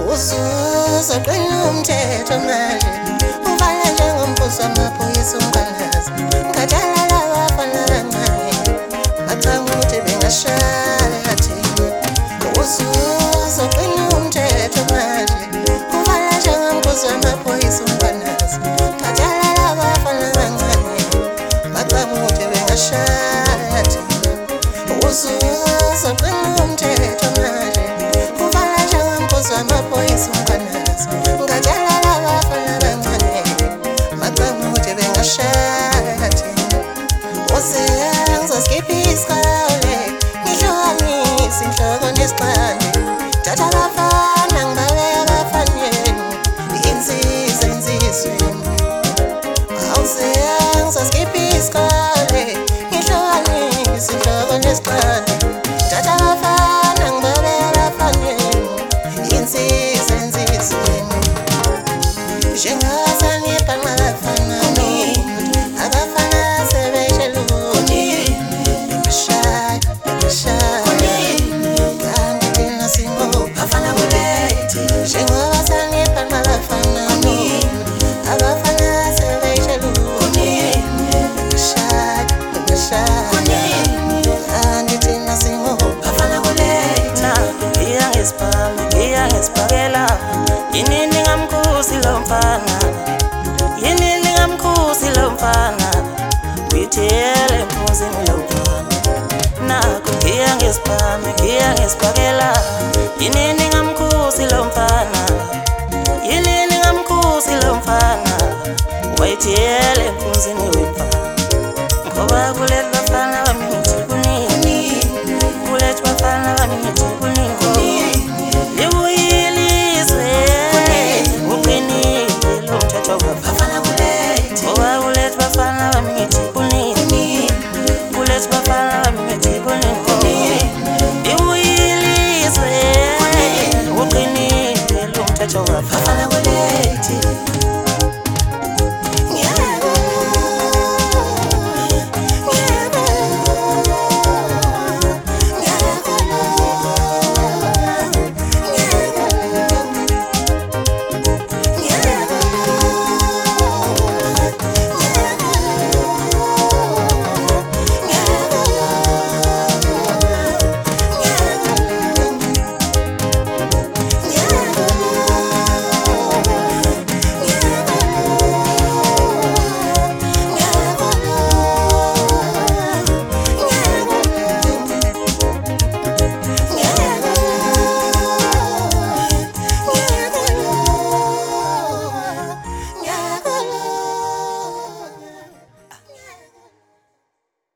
uzuza kwenomthetho manje uvala njengombuso wamaphoyisa umkhalazi ngadala labafana kancane bacanga ukuthi bengashaya thina uzuza kwenomthetho manje uvala njengombuso wamaphoyisa umkhalazi ngadala labafana kancane bacanga ukuthi bengashaya thina uzuza kwenomthetho manje uvala njengombuso wamaphoyisa umkhalazi ngadala labafana kancane bacanga ukuthi bengashaya thina uzengizoskipha isikole ngihlukanise inhloko nesiqande thatha abafana ngibabeke abafaneni insizwa ensizweni awuzengizoskipha isikole ngihlukanise inhloko nesiqande thatha abafana ngibabeke abafaneni insizwa ensizweni njengazane ibhanqa abafana abafana sebesheluni kanti thina singobafana kulethi njengazane ibhanqa abafana abafana sebesheluni kanti thina singobafana kulethi ngiyangesibhakela yini ningamkhuzi lo mfana yini ningamkhuzi lo mfana uyithele emphuzini lo mfana nakho ngiyangesibhakela yini ningamkhuzi lo mfana yini ningamkhuzi lo mfana wayithele emphuzini wemfana ngoba kulethi bafana bami ngithi kunini kulethi bafana bami ngithi kunini bafana kulethi bafana bami ngithi kunini kulethi bafana